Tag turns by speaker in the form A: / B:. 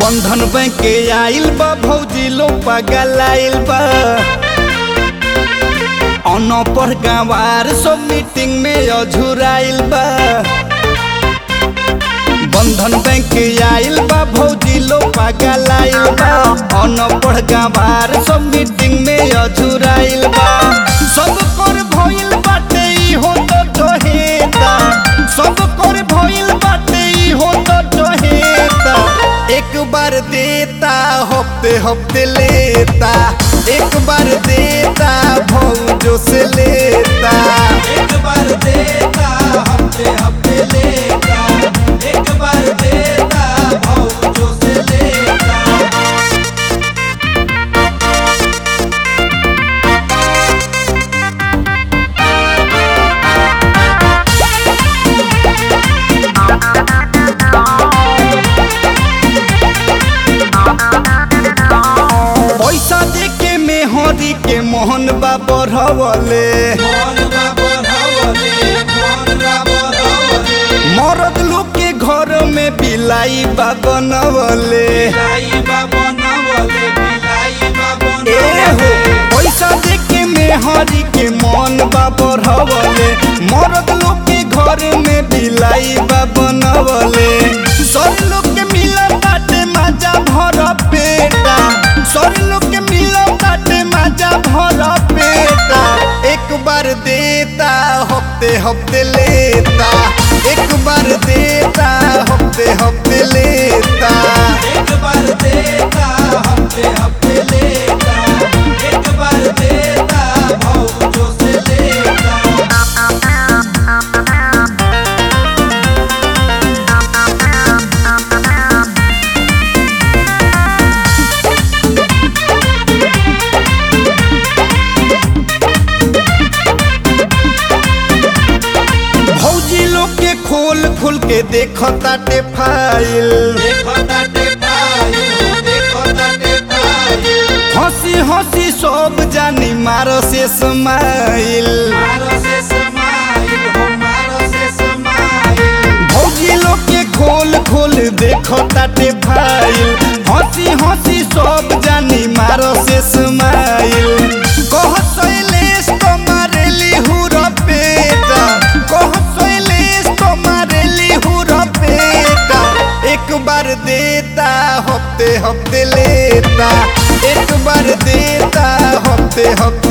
A: बंधन bank के आइल बा भौजी लो पागल आइल बा। अनपढ़ गंवार सब मीटिंग में अझुराइल बा। बंधन बैंक के आइल बा भौजी लो पागल आइल बा। अनपढ़ गंवार सब मीटिंग में अझुराइल बा। सब कर भइल बाटे ई हो तो टहेता, सब कर भइल बाटे ई हो तो टहेता। एक बार देता हफ्ते हफ्ते लेता, एक बार देता भौजों से लेता।
B: एक बार देता हफ्ते हफ्ते लेता, एक बार देता भौजों से लेता।
A: पैसा दे के मेहरी के मोहन बा बढ़वले। मरद लोग के घर में बिलाई बा बनवले। पैसा दे के मेहरी के मन बा बढ़वले। मरद लोग के घर में बिलाई बा बनवले। सब लोग के मिला बाटे मजा भर पेटा, सब लोग के मिला बाटे मजा भर पेटा। एक बार देता हफ्ते हफ्ते लेता, एक बार देता हफ्ते हफ्ते लेता।
B: एक बार देता हफ्ते हफ्ते लेता, एक बार देता भौजों से लेता।
A: भौजी लोग के खोल खोल के देखो ताटे फाइल। हंसी हंसी सब जानी मारो से स्माइल। भौजी लोग के खोल खोल देखो ताटे फाइल। हंसी हंसी सब जानी मारो से स्माइल। कह शैलेश तुम्हारेली हुरा पेटा, कह शैलेश तुम्हारेली हुरा पेटा। एक बार देता हफ्ते हफ्ते लेता, एक बार देता हफ्ते हफ्ते